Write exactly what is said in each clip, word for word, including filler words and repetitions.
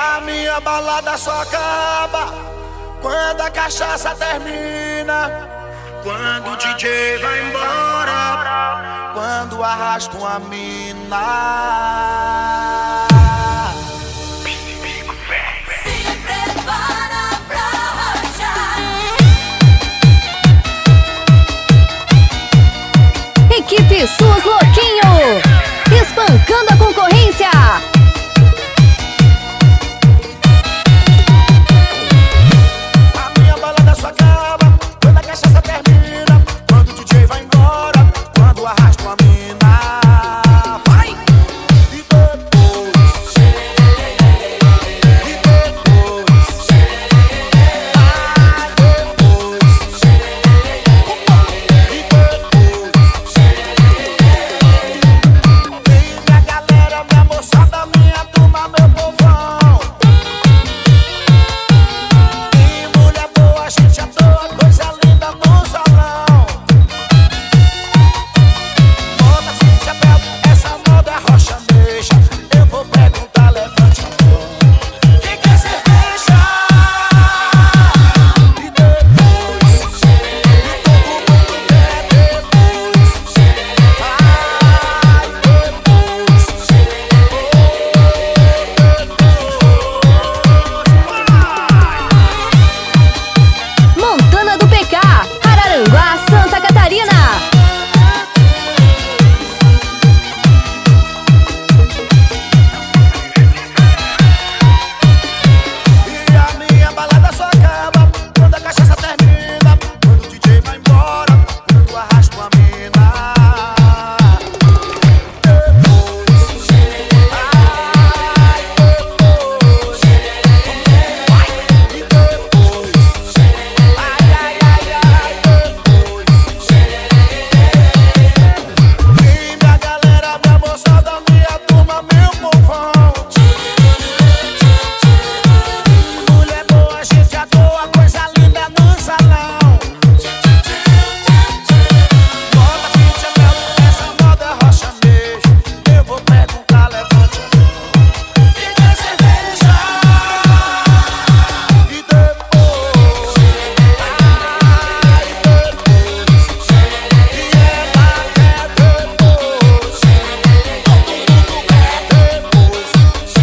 A minha balada só acaba quando a cachaça termina, quando o D J vai embora, quando arrasta uma mina. Se prepara pra rachar. Equipe Sus Louquinho, espancando a concorrência. A minha balada só acaba quando a cachaça termina, quando o D J vai embora, quando arrasta uma mina. Vai! E depois, e depois, ah, depois, e depois. Vem minha galera, minha moçada, minha turma, meu povão. Que mulher boa, gente à toa, coisa linda no salão. Moda sem chapéu, essa moda é rochaneja. Eu vou perguntar, levante a mão. Quem quer cerveja? E depois, e todo mundo quer depois. Ai, depois, Montana do P K, Araranguá, Santa Catarina. E a minha balada só acaba quando a cachaça termina, quando o D J vai embora, quando arrasta uma mina. Depois, ai, depois, vai, e depois, ai, ai, ai, ai, depois. E minha galera, minha moçada, minha turma, meu povão. Mulher boa, gente à toa, coisa linda no salão. Moda sem chapéu, essa moda é rochaneja. Eu vou perguntar, levante a mão. Quem quer cerveja? E depois, ai, depois, e ela quer depois. Todo mundo quer depois.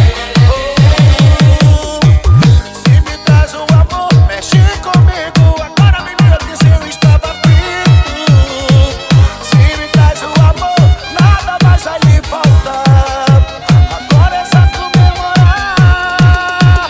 Se me traz um amor, mexe comigo. Agora me mira que se eu estava vivo. Se me traz um amor, nada mais vai lhe faltar. Agora é só comemorar.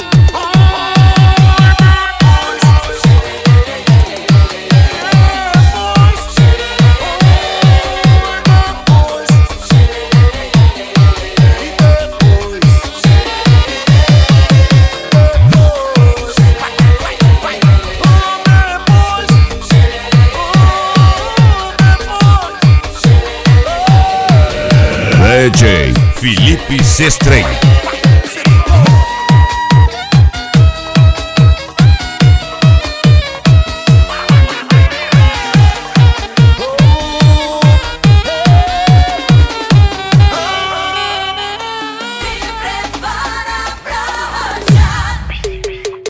D J Felipe Sestrem.